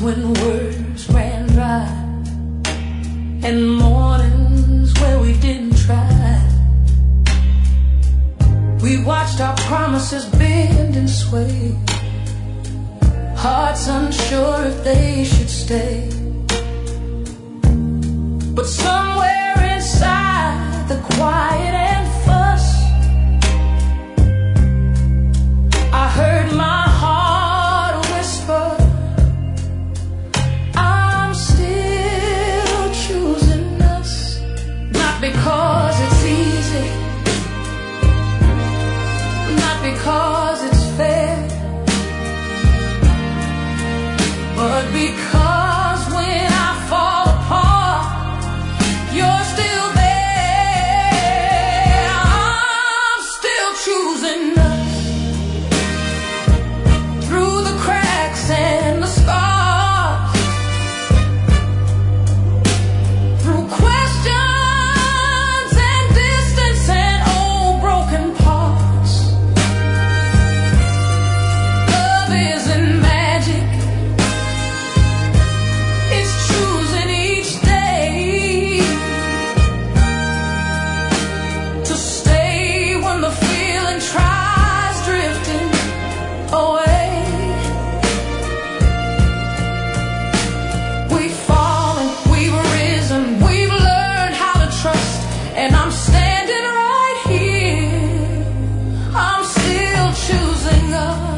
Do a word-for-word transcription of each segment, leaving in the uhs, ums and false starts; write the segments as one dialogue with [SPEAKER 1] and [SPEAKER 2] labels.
[SPEAKER 1] when words ran dry, and mornings where we didn't try. We watched our promises bend and sway, hearts unsure if they should stay. But somewhere inside the quiet and fuss, I heard my heart whisper, I'm still choosing us. Not because it's easy, not because it's fair, but because when I fall apart, you're still there. I'm still choosing us. Through the cracks and the scars, through questions and distance and old broken parts. Love isn't magic, it's choosing each day to stay when the feeling tries drifting away. We've fallen, we've risen, we've learned how to trust, and I'm standing right here. I'm still choosing us.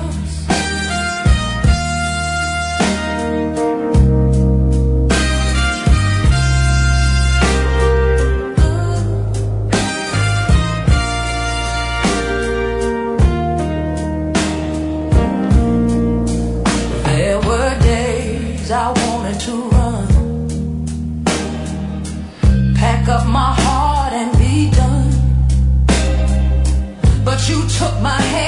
[SPEAKER 1] There were days I wanted to run, pack up my heart and be done, but you took my hand